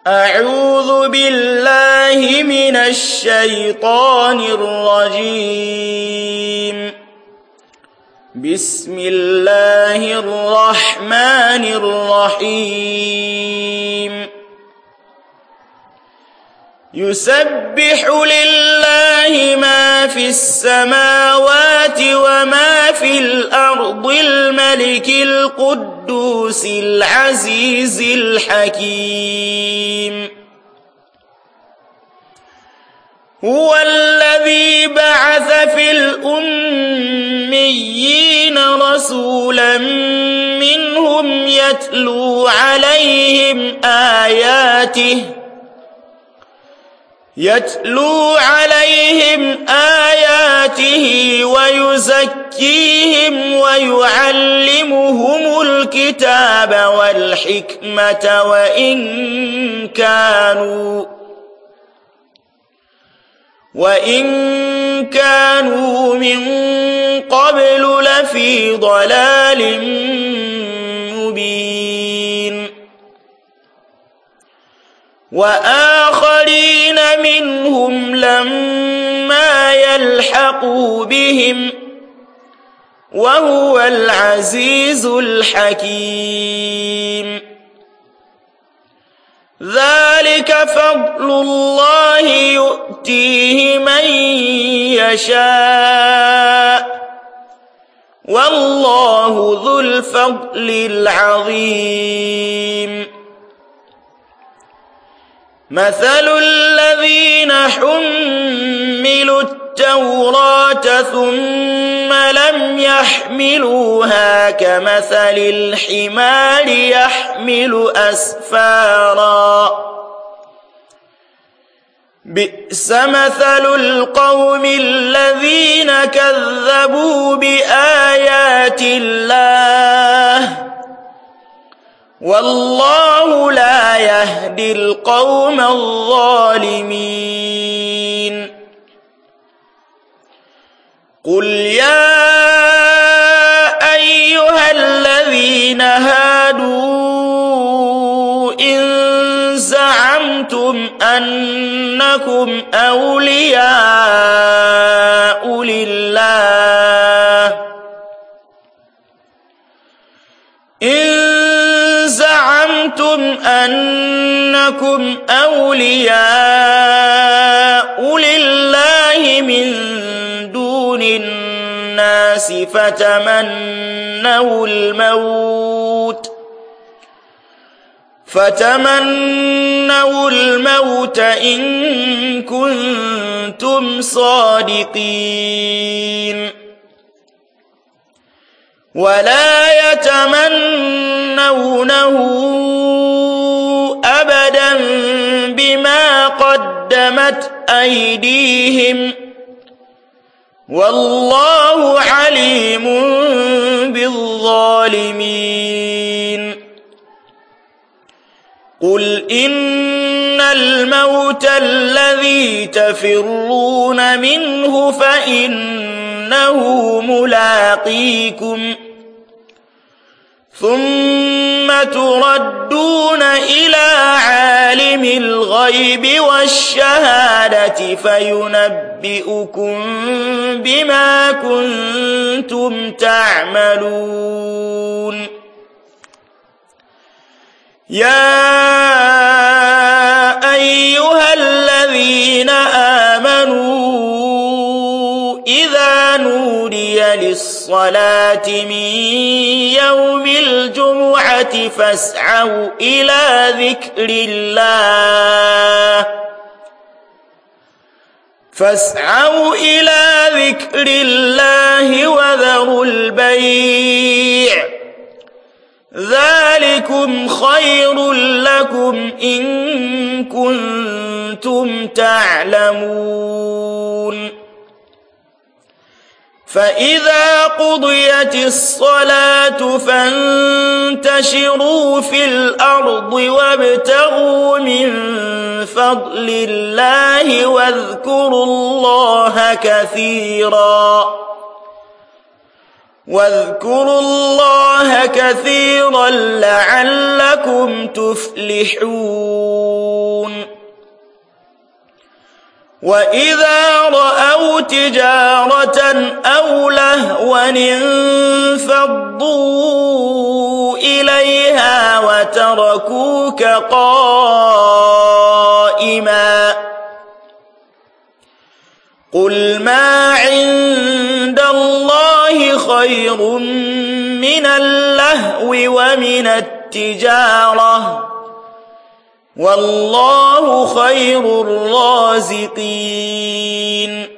أعوذ بالله من الشيطان الرجيم. بسم الله الرحمن الرحيم. يسبح لله ما في السماوات وما في الأرض الملك القدوس العزيز الحكيم. هو الذي بعث في الأميين رسولا منهم يتلو عليهم آياته ويزكيهم ويعلمهم الكتاب والحكمة وإن كانوا من قبل لفي ضلال مبين. وآخرين منهم لما يلحقوا بهم وهو العزيز الحكيم. ذلك فضل الله يؤتيه من يشاء والله ذو الفضل العظيم. مثل الذين حملوا التوراة ثم لم يحملوها كمثل الحمار يحمل أسفارا بئس مثل القوم الذين كذبوا بآيات الله والله لا يهدي القوم الظالمين. قل يا أيها الذين هادوا إن زعمتم أنكم أولياء لله من دون الناس فتمنوا الموت إن كنتم صادقين. ولا يتمنونه أبدا بما قدمت أيديهم والله عليم بالظالمين. قل إن الموت الذي تفرون منه فإنه ملاقيكم ثم تردون إلى عالم الغيب والشهادة فينبئكم بما كنتم تعملون. يا أيها الذين آمنوا إذا نودي للصلاة من يوم الجمعة فاسعوا إلى ذكر الله وذروا البيع ذلكم خير لكم إن كنتم تعلمون. فإذا قضيت الصلاة فانتشروا في الأرض وابتغوا من فضل الله واذكروا الله كثيرا لعلكم تفلحون وإذا رأوا تجارة أو لهوا انفضوا إليها وتركوك قائما قل ما عند الله خير من اللهو ومن التجارة والله خير الرازقين